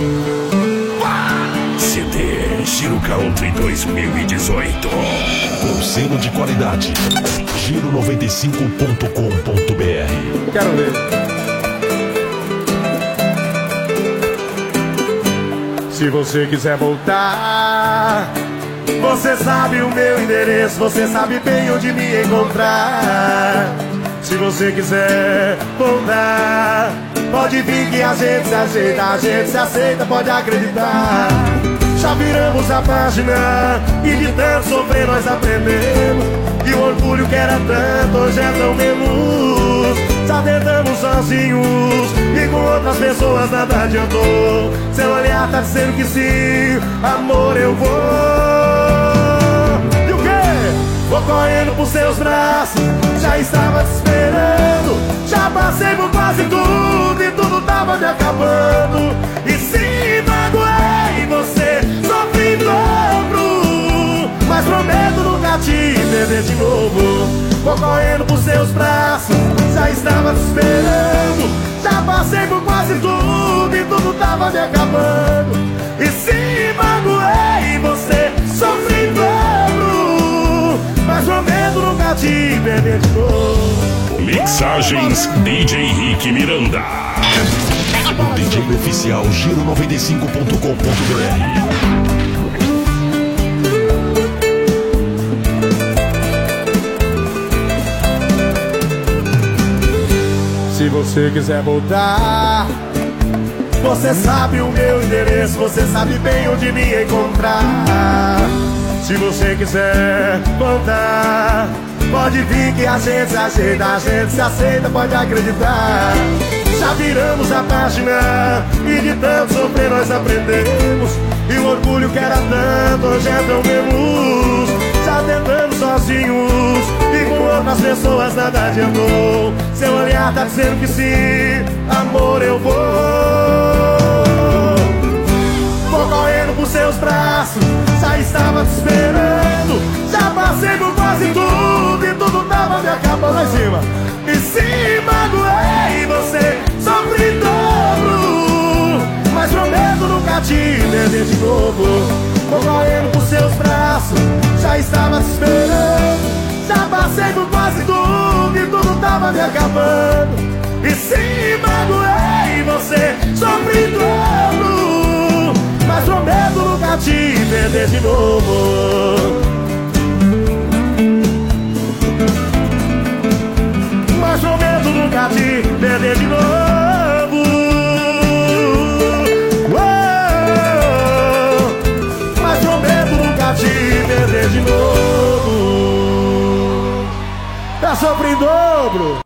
CD Giro Country 2018. Com selo de qualidade Giro95.com.br. Quero ver. Se você quiser voltar, você sabe o meu endereço, você sabe bem onde me encontrar. Se você quiser voltar, pode vir que a gente se ajeita, a gente se aceita, pode acreditar. Já viramos a página e de tanto sofrer nós aprendemos. E o orgulho que era tanto hoje é tão menos. Já tentamos sozinhos e com outras pessoas nada adiantou. Seu olhar tá dizendo que sim, amor, eu vou. E o quê? Vou correndo pros seus braços, já estava te esperando. Já passei por quase tudo e tudo tava me acabando. E se magoei você, sofri em dobro, mas prometo nunca te perder de novo. Vou correndo pros seus braços, já estava te esperando. Já passei por quase tudo e tudo tava me acabando. E se magoei você, sofri em dobro, mas prometo nunca te perder de novo. Mixagens DJ Rick Miranda. O DJ oficial Giro95.com.br. Se você quiser voltar, você sabe o meu endereço, você sabe bem onde me encontrar. Se você quiser voltar, pode vir que a gente se ajeita, a gente se aceita, pode acreditar. Já viramos a página e de tanto sofrer nós aprendemos. E o orgulho que era tanto hoje é tão menos. Já tentamos sozinhos e com outras pessoas nada adiantou. Seu olhar tá dizendo que sim, amor, eu vou. Vou correndo pros seus braços, já estava te esperando. Já passei por quase tudo e tudo tava me acabando. Lá em cima. E se magoei você, sofri em dobro, mas prometo nunca te perder de novo. Vou correndo pros seus braços, já estava te esperando. Já passei por quase tudo e tudo tava me acabando. E se magoei você, sofri em dobro, mas prometo nunca te perder de novo. Mas prometo nunca te perder de novo. Mas prometo nunca te perder de novo. Tá sofrendo em dobro.